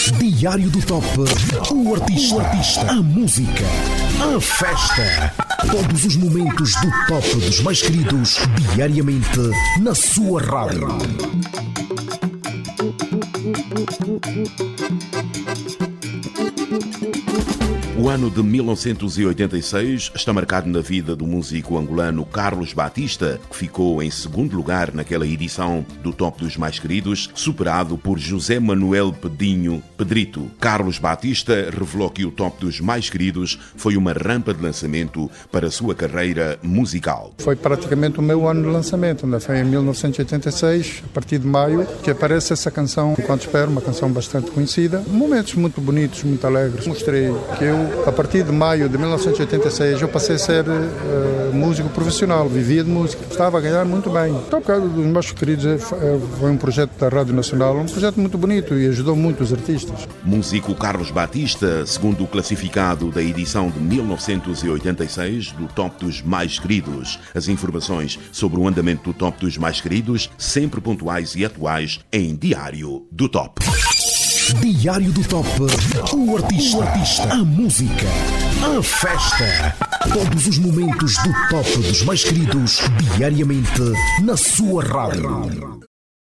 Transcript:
Diário do Top. O artista, a música, a festa. Todos os momentos do top dos mais queridos, diariamente na sua rádio. O ano de 1986 está marcado na vida do músico angolano Carlos Batista, que ficou em segundo lugar naquela edição do Top dos Mais Queridos, superado por José Manuel Pedinho Pedrito. Carlos Batista revelou que o Top dos Mais Queridos foi uma rampa de lançamento para a sua carreira musical. Foi praticamente o meu ano de lançamento, foi em 1986, a partir de maio, que aparece essa canção, Enquanto Espero, uma canção bastante conhecida. Momentos muito bonitos, muito alegres. Mostrei que a partir de maio de 1986, eu passei a ser músico profissional, vivia de música, estava a ganhar muito bem. Então, por causa dos meus queridos, foi um projeto da Rádio Nacional, um projeto muito bonito e ajudou muito os artistas. Músico Carlos Batista, segundo o classificado da edição de 1986 do Top dos Mais Queridos. As informações sobre o andamento do Top dos Mais Queridos, sempre pontuais e atuais, em Diário do Top. Diário do Top. O artista, a música, a festa. Todos os momentos do top dos mais queridos, diariamente na sua rádio.